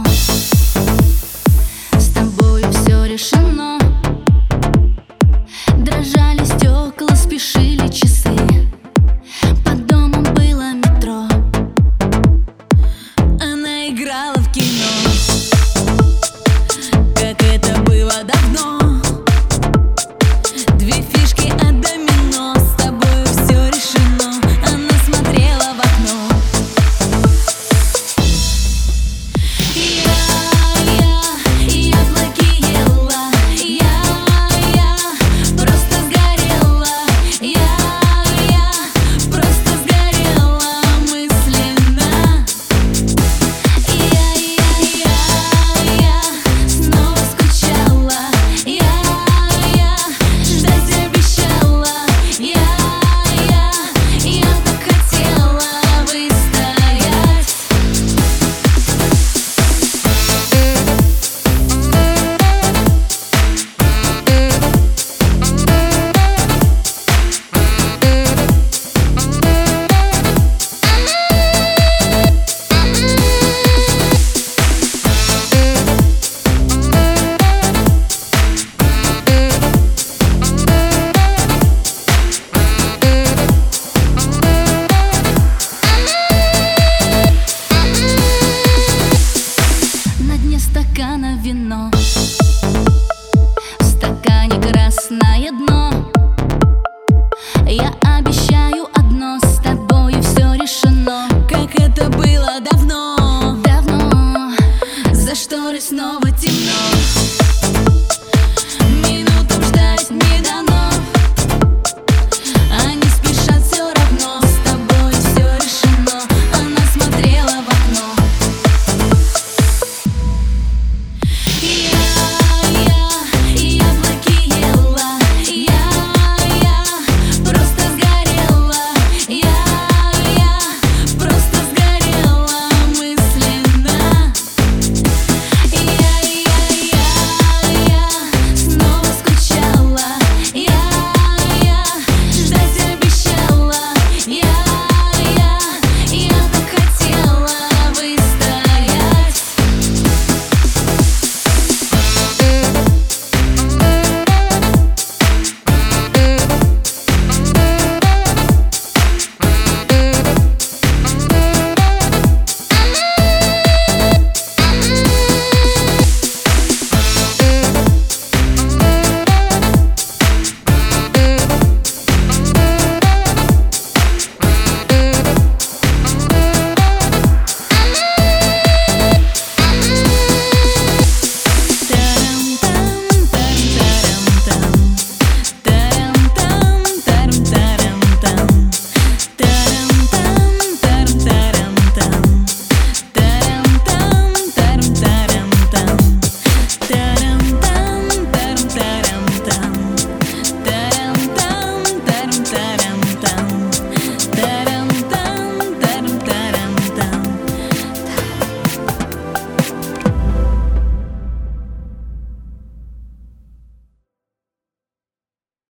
давно. С тобою все решено. Дрожали стекла, спешили часы. Под домом было метро. Она играла в кино, как это было давно. Две фишки от домино, с тобою все решено. Она смотрела в окно. Яблоки ела, я просто сгорела. Я просто сгорела мысленно. Я снова скучала. Я ждать обещала. Я так хотела выстоять. На дне стакана вино, в стакане красное дно. Я обещаю одно, с тобою все решено. Как это было давно. За шторой снова темно.